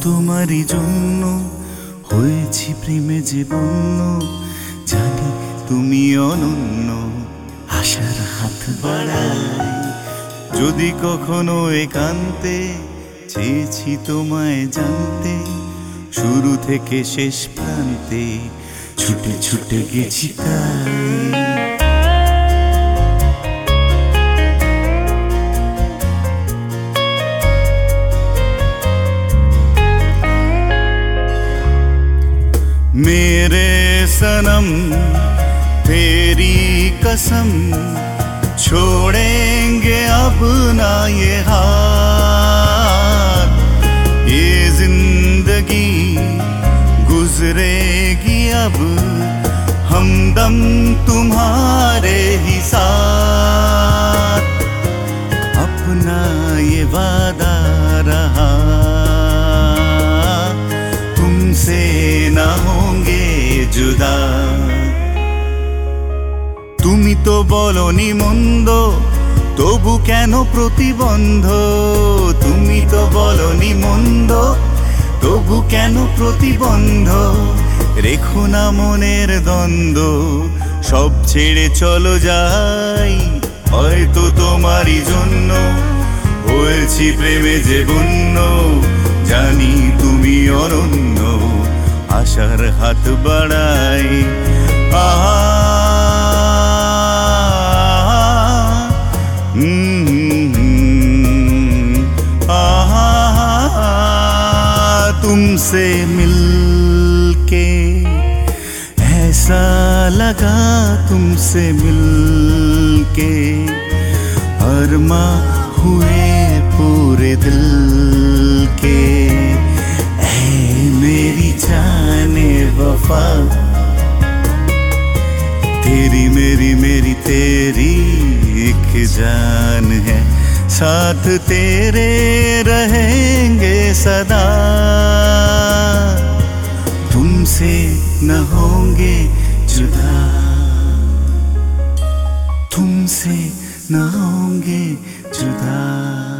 তোমারই জন্য হয়েছি প্রেমে যে বন্য, জানি তুমি অনন্য, আশার হাত বাড়াই যদি কখনো একান্তে, চেয়েছি তোমায় জানতে, শুরু থেকে শেষ প্রান্তে ছুটে ছুটে গেছি তাই। मेरे सनम तेरी कसम, छोड़ेंगे अब ना ये हाथ, ये जिंदगी गुजरेगी अब हमदम तुम्हारे ही साथ, अपना ये वादा रहा तुमसे ना होंगे जुदा। তুমি তো বলনি মন্দ, তবু কেন প্রতিবন্ধ, তুমি তো বলনি মন্দ, তবু কেন প্রতিবন্ধ, রেখো না মনের দ্বন্দ্ব, সব ছেড়ে চলো যাই, হয়তো তোমারই জন্য হয়েছি প্রেমে যে বন্য, জানি তুমি অনন্য, আশার হাত বাড়াই। আহা तुमसे मिलके ऐसा लगा, तुमसे मिलके अरमा हुए पूरे दिल के, ऐ मेरी जाने वफा, तेरी मेरी मेरी तेरी एक जान है, साथ तेरे रहेंगे सदा, तुमसे न होंगे जुदा, तुमसे न होंगे जुदा।